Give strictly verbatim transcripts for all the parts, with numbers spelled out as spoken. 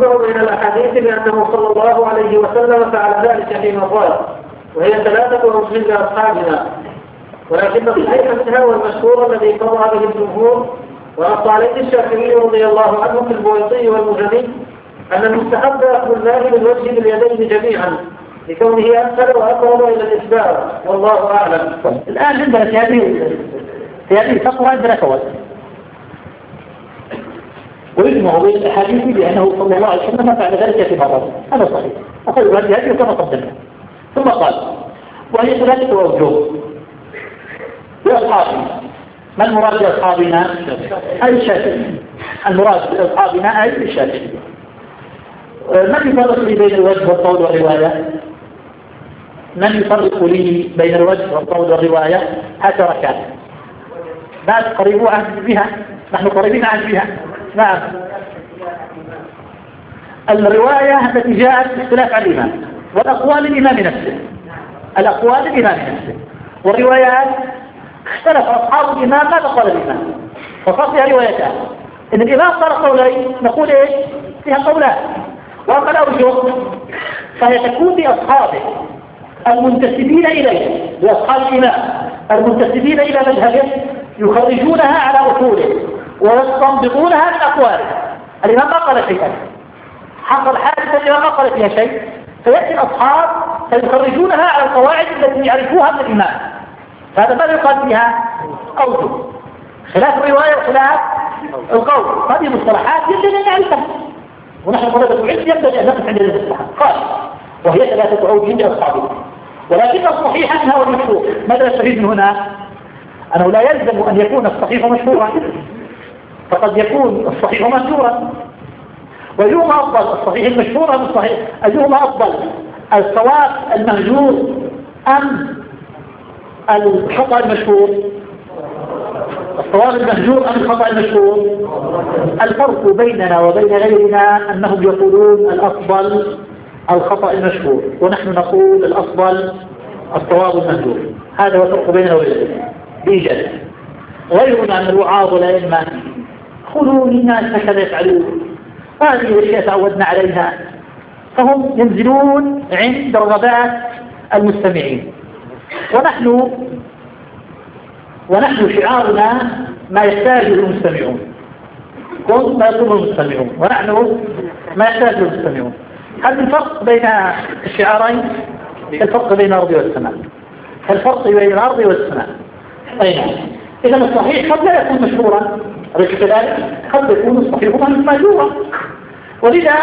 يجمع بين الأحاديث بأنه صلى الله عليه وسلم فعل ذلك فيما قال، وهي ثلاثة ومسلم لأصحابنا، ولكن الصحيح منها والمشهور الذي قضى به الجمهور ونص عليه الشافعي رضي الله عنه في البويطي والمزني أن المستحب أخذ الماء بالوجه باليدين جميعا لكونه أسهل وأقرب إلى الإسباب، والله أعلم. الآن عندنا في هذه في هذه الفقرة عندنا فوائد، ويجمع بين الأحاديث بأنه صلى الله عليه وسلم فعل ذلك في مرة، هذا صحيح، أخذوا هذه هذه كما قدمنا. ثم قال: وهي ثلاثة أوجه لأصحابنا. ما المراد بأصحابنا؟ أي الشافعي. المراد بأصحابنا أي الشافعي. من يفرق لي بين الوجه والقول والرواية؟ من يفرق لي بين الوجه والقول والرواية؟ هذا ركعت ناس قريبوا عهد بها، نحن قريبين عهد بها. نعم، الرواية التي جاءت باختلاف عن الإمام، والأقوال الإمام نفسه، الأقوال الإمام نفسه، والروايات اختلف أصحاب الإمام ماذا قال الإمام، فصار فيها روايتان. إن الإمام قال قولين نقول إيش؟ فيها قولان. وأما الأوجه فهي تكون بأصحابه المنتسبين إليه، بأصحاب الإمام المنتسبين إلى مذهبه، يخرجونها على أصوله ويستنبطونها من أقواله. الإمام ما قال شيئا، حصل حادثة الإمام ما قال فيها شيء، فيأتي الأصحاب فيخرجونها على القواعد التي يعرفوها من الإمام. فهذا ماذا يقال فيها؟ أوجه، خلاف الرواية وخلاف القول. هذه مصطلحات يجب أن نعرفها، ونحن طلبة العلم ينبغي أن نقف عند هذه المصطلحات. قال: وهي ثلاثة أوجه لأصحابه، ولكن الصحيح أنها والمشهور. ماذا يستفيد من هنا؟ أنه لا يلزم أن يكون الصحيح مشهورا، فقد يكون الصحيح مشهورا. وأيهما أفضل، الصحيح المشهور أم الصحيح؟ أيهما أفضل، الصواب المهجور أم الخطأ المشهور؟ الصواب المهجور أم الخطأ المشهور؟ الفرق بيننا وبين غيرنا أنهم يقولون الأفضل الخطأ المشهور، ونحن نقول الأفضل الصواب المهجور. هذا هو الفرق بيننا وبينهم بإيجاد. غيرنا من الوعاظ والأئمة قولوا للناس هكذا يفعلون، هذه الأشياء تعودنا عليها، فهم ينزلون عند رغبات المستمعين. ونحن ونحن شعارنا ما يحتاجه المستمعون، ما يطلبه المستمعون، ونحن ما يحتاجه المستمعون. هل الفرق بين الشعارين؟ الفرق بين الأرض والسماء، الفرق بين الأرض والسماء. أين؟ إذا الصحيح قد لا يكون مشهورا، أليس كذلك؟ قد يكون الصحيح مهجورا. ولذا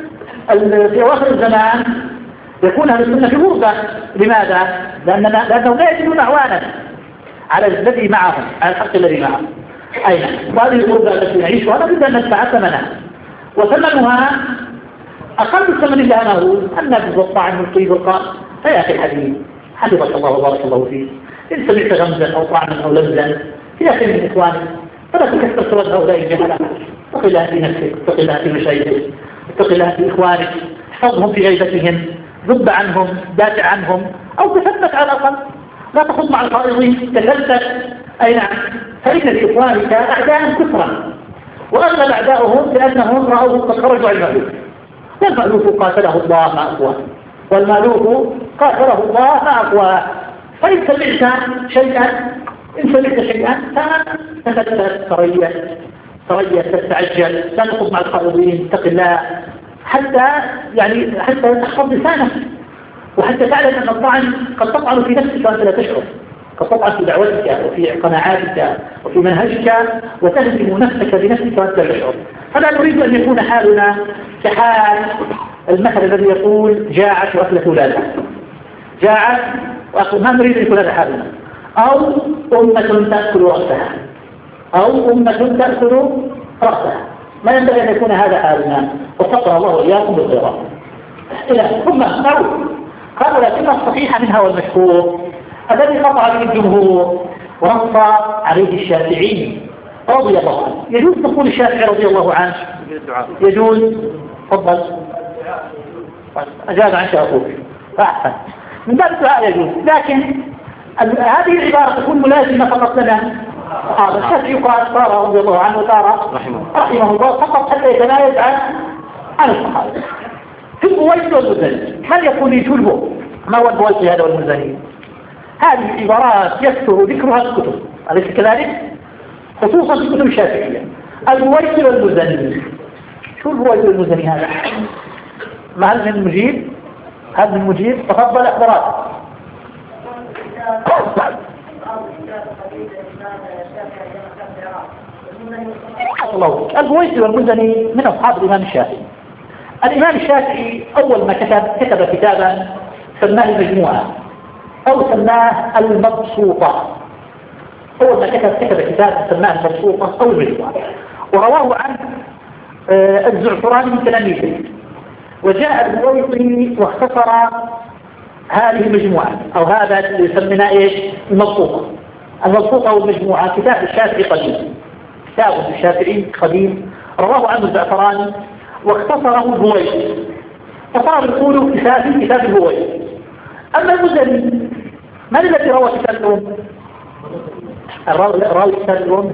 في أواخر الزمان يكون أهل السنة في غربة. لماذا؟ لأننا لأنهم لا يجدون أعوانا على الذي معهم، على الحق الذي معهم. أين؟ وهذه الغربة التي نعيشها لابد أن ندفع ثمنها، وثمنها أقل ثمن إلا أنه النبذ والطعن والطيب والقاء. فيا أخي الحبيب، حفظك الله وبارك الله فيك، إن سمعت غمزا أو طعنا أو لمزا في أخي من إخوانك فلا تكثر سواد هؤلاء الجهلاء. اتق الله في نفسك، اتق الله في مشايخك، اتق الله في إخوانك، احفظهم في غيبتهم، ذب عنهم، دافع عنهم، أو تثبت على الأقل، لا تخض مع الخائضين، تلذذ. أي نعم، فإن لإخوانك أعداء كثرا، وأغلب أعداؤهم لأنهم رأوه قد خرجوا عن المألوف. والمألوف قاتله الله مع أقواه، والمألوف قاتله الله مع أقواه. فإن سمعت شيئا إن سمعت شيئا فتثبت، تريث تريث تستعجل، لا تخض مع الخائضين، اتق الله، حتى يعني حتى تحفظ لسانك، وحتى تعلم أن الطعن قد تطعن في نفسك وأنت لا تشعر، قد تطعن في دعوتك وفي قناعاتك وفي منهجك، وتهزم نفسك بنفسك وأنت لا تشعر. فلا نريد أن يكون حالنا كحال المثل الذي يقول جاعت وأكلت ولادها. جاعت وأكلت، ما نريد أن يكون هذا حالنا. أو أمة تأكل رأسها، أو أمة تأكل رأسها، ما ينبغي أن يكون هذا حالنا. وفقنا الله وإياكم بالخيرات. إلى ثم نعود. قالوا لكن الصحيح منها والمشهور الذي قطع به الجمهور ونص عليه الشافعي رضي الله عنه. يجوز تقول الشافعي رضي الله عنه؟ يجوز. تفضل. أجاب عنك أخوك فأحسن، من باب الدعاء يجوز، لكن هذه العبارة تكون ملازمة فقط لنا. هذا الشافعي قال صار رضي الله عنه وتارى رحمه الله فقط حتى يتمايز عن عن الصحابة في البويسي والمزني. من يقول لي شو البو ما هو البويسي هذا والمزني؟ هذه العبارات يكثر ذكرها في الكتب أليس كذلك؟ خصوصا في الكتب الشافعية. البويسي والمزني، شو البويسي والمزني هذا؟ ما هل من مجيب؟ هل من مجيب؟ تفضل احضرات. البويسي والمزني من أصحاب الإمام الشافعي. الإمام الشافعي أول ما كتب كتب كتابا سماه المجموعة أو سماه المبسوطة. أول ما كتب كتب كتابا سماه المبسوطة أو المجموعة، ورواه عن آه الزعفراني من تلاميذه. وجاء البويسي واختصر هذه المجموعة أو هذا اللي سميناه إيش؟ المبسوطة. المبسوطة والمجموعة كتاب الشافعي قديم، كتاب الشافعي قديم رواه عنه الزعفراني واختصره البويسي، فصار يقول كتاب كتاب البويسي. أما المزني من الذي روى كتاب الأم؟ راوي كتاب الأم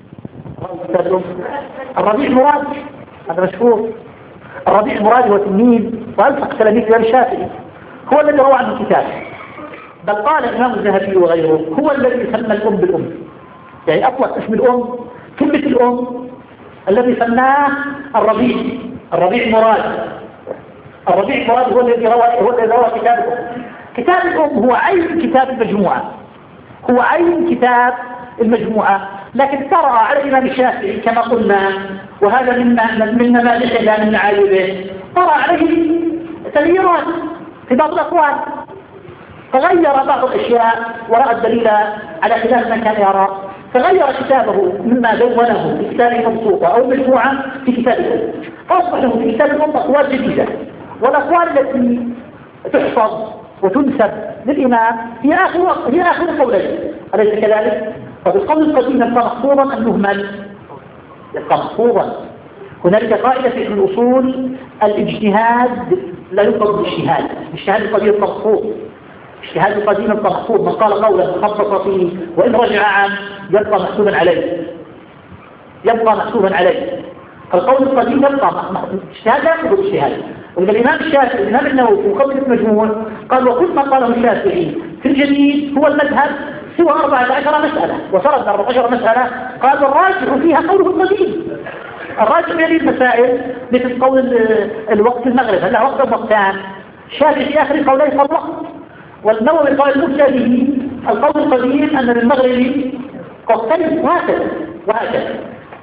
الربيع المراد، هذا مشهور. الربيع المراد هو تلميذ وألصق تلاميذ الإمام الشافعي، هو الذي روى عنه الكتاب. بل قال الإمام الذهبي وغيره هو الذي سمى الأم بالأم، يعني أطلق اسم الأم كلمة الأم الذي سماه الربيع الربيع مراد. الربيع المراد هو الذي روى هو الذي روى كتاب الأم. كتاب الأم هو عين كتاب المجموعة، هو عين كتاب المجموعة، لكن طرأ على الإمام الشافعي كما قلنا، وهذا مما من نماذجه من معايبه، طرأ عليه تغييرات في بعض الأقوال، فغير بعض الأشياء ورأى الدليل على خلاف ما كان يرى، فغير كتابه مما دونه في كتابه مبسوطة أو مجموعة في كتابه، فأصبح له في كتاب الأم أقوال جديدة، والأقوال التي تحفظ وتنسب للإمام هي آخر هي آخر القولين، أليس كذلك؟ فبالقول القديم يبقى محفوظا أم مهمل؟ يبقى محفوظا. هنالك قاعدة في الأصول: الاجتهاد لا يطلب بالاجتهاد، الاجتهاد القديم يبقى محفوظ، اجتهاد القديم يبقى محفوظ، من قال قولا خصص فيه وإن رجع عنه يبقى محسوبا عليه، يبقى محسوبا عليه. فالقول القديم يبقى اجتهاد لا يطلب الاجتهاد. والإمام الشافعي الإمام النووي في مقدمة المجموع قال: وكل ما قاله الشافعي في الجديد هو المذهب سوى أربعة عشر مسألة، وسرد أربعة عشر مسألة، قال: والراجح فيها قوله القديم. الراجح في هذه المسائل مثل قول الوقت المغرب، هل وقت وقتان، الشافعي في آخر قولين قال وقت، والنووي قال المبتدئ القول القديم أن للمغرب وقتين، وهكذا وهكذا.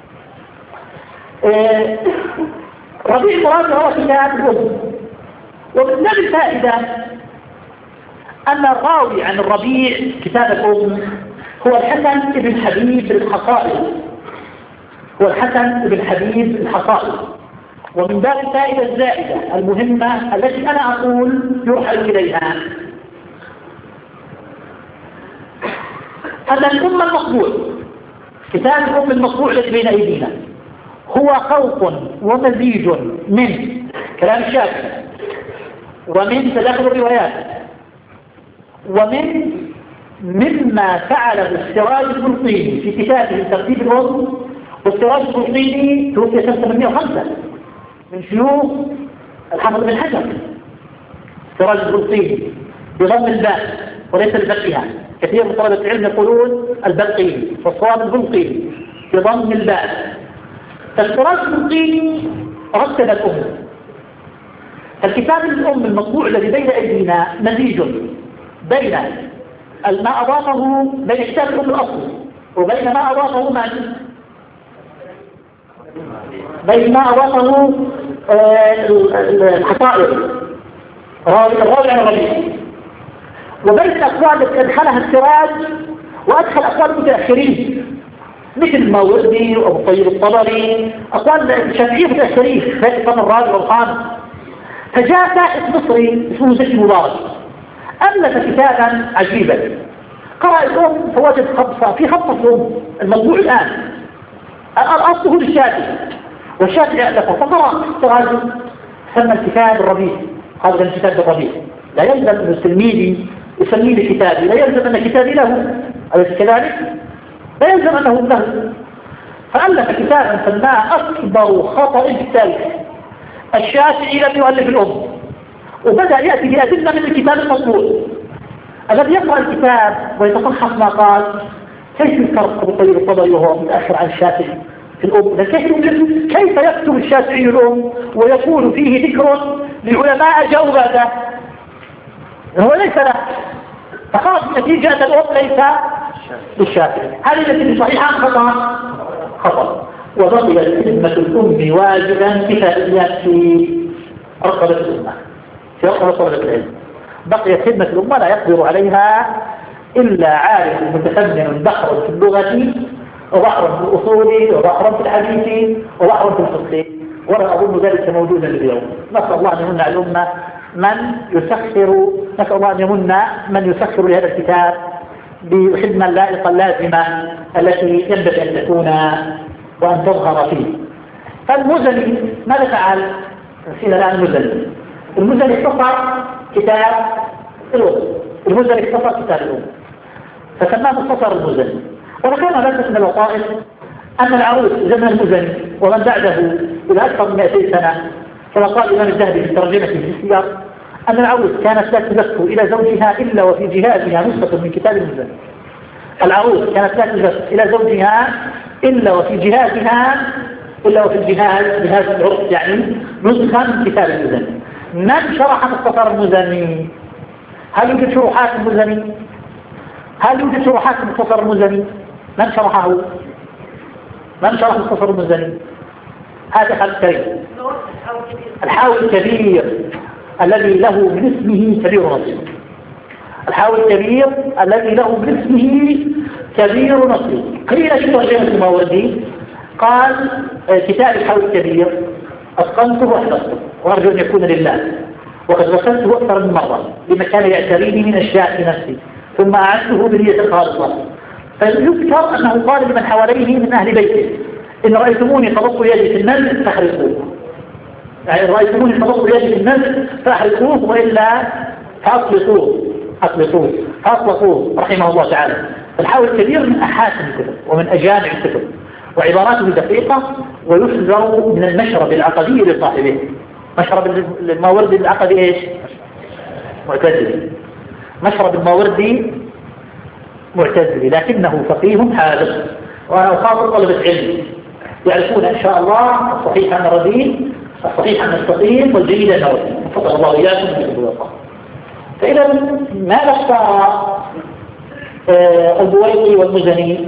آه ربيع المراد هو كتاب الأم. ومن باب الفائدة أن الراوي عن الربيع كتاب الأم هو الحسن بن حبيب الحصائي، هو الحسن بن حبيب الحصائي. ومن باب الفائدة الزائدة المهمة التي أنا أقول يرحل إليها أن الأم المطبوع، كتاب الأم المطبوع الذي بين أيدينا هو خلط ومزيج من كلام الشافعي ومن تداخل الروايات ومن مما فعله السراج البلقيني في كتابه ترتيب الأم. والسراج البلقيني توفي سنة ثمانمائة وخمسة من شيوخ الحافظ بن حجر. السراج البلقيني بضم الباء وليس البقيها، كثير من طلبة العلم يقولون البلقيني والصواب البلقيني بضم الباء. فالسراج البلقيني رتب الأم. الكتاب الأم المطبوع الذي بين أيدينا مزيج بين ما أضافه بين كتاب الأم الأصل وبين ما أضافه ما بين ما أضافه الحصائر الراوي عن الربيع، وبين الأقوال التي أدخلها السراج وأدخل أقوال متأخرين مثل الماوردي وأبو طيب الطبري، أقوال الشافعية متأخرين في القرن الرابع والخامس. فجاء باحث مصري اسمه زكي مبارك ألف كتابا عجيبا، قرأ الأم فوجد خبصة في خبصة الأم المطبوع الآن، الأصل هو للشافعي والشافعي ألفه، فقرأ الراجل سمى الكتاب الربيع، هذا الكتاب الربيع. لا يلزم أن تلميذي يسميه لكتابي، لا يلزم أن كتابي له، أليس كذلك؟ لا يلزم أنه له. فألف كتابا سماه أكبر خطأ في التاريخ، الشافعي لم يؤلف الأم، وبدأ يأتي بأدلة من الكتاب المطبوع. الذي يقرأ الكتاب ويتصحح ما قال كيف الفرق أبو طيب الطبري وهو متأخر عن الشافعي في الأم؟ كيف كيف يكتب الشافعي الأم ويكون فيه ذكر لعلماء جاءوا بعده؟ هو ليس له، فخلاص نتيجة الأم ليس للشافعي. هذه التي صحيحة خطأ خطأ. وبقي خدمة الأم واجبا كفائيا في رقبة الأمة، في رقبة طلبة العلم. بقيت خدمة الأمة لا يقدر عليها إلا عالم متفنن بحر في اللغة وبحر في الأصول وبحر في الحديث وبحر في الفقه، ولا أظن ذلك موجودا اليوم. نسأل الله أن يمن على الأمة من يسخر نسأل الله أن يمن من يسخر لهذا الكتاب بخدمة اللائقة اللازمة التي ينبغي أن تكون وأن تظهر فيه. فالمزني ماذا فعل؟ نسينا الآن المزني. المزني اختصر كتاب الأم، المزني اختصر كتاب الأم فسماه مختصر المزني. وذكرنا ذلك من الوظائف أن العروس زمن المزني ومن بعده إلى أكثر من مئتين سنة، كما قال الإمام الذهبي في ترجمته في السير أن العروس كانت لا تزف إلى زوجها إلا وفي جهازها نسخة من كتاب المزني. العروس كانت لا تزف إلى زوجها إلا وفي جهازها إلا وفي الجهاز جهاز العرس يعني نسخة من كتاب المزني. من شرح مختصر المزني؟ هل يوجد شروحات المزني؟ هل يوجد شروحات مختصر المزني؟ من شرحه؟ من شرح مختصر المزني؟ هذا خالد كريم الحاوي الكبير الذي له من اسمه كبير نصيب. الحاوي الكبير الذي له من اسمه كبير نصيب. قيل في ترجمة الماوردي قال كتاب الحاوي الكبير أتقنته وأحفظته وأرجو أن يكون لله، وقد غسلته أكثر من مرة لما كان يعتريني من أشياء في نفسي ثم أعدته بنية خالصة. فيذكر أنه قال لمن حواليه من أهل بيته إن رأيتموني قبضت يدي في النزل فاحرقوه، يعني إن رأيتموني قبضت يدي في النزل فاحرقوه وإلا فأطلقوه أطلقوه فأطلقوه رحمه الله تعالى. فالحاوي الكبير من أحاسن الكتب ومن أجامع الكتب وعباراته دقيقة، ويحذر من المشرب العقدي لصاحبه. مشرب الماوردي العقدي إيش؟ معتزلي. مشرب الماوردي معتزلي لكنه فقيه حاذق، وأنا أخاطب طلبة علم يعرفون إن شاء الله الصحيح عن الرديء، الصحيح عن السقيم، والجيد عن الرديء. فضل الله إياكم بكتب الوقت. فإذا ماذا اختار البويطي والمزني؟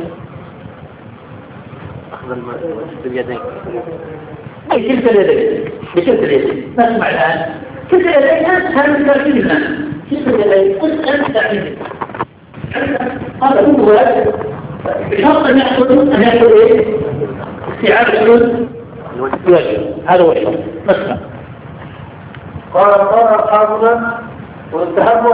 أخذ باليدين أي كلتا اليدين بكلتا اليدين. نسمع الآن كلتا اليدين أسهل من تركيب الناس. كلتا اليدين أسهل من تركيب هذا هو بشرط أن يحصل أن يحصل إيه؟ استيعاب الحدود الوجه. هذا هو الشرط. نسمع. قال قال أصحابنا واستحبوا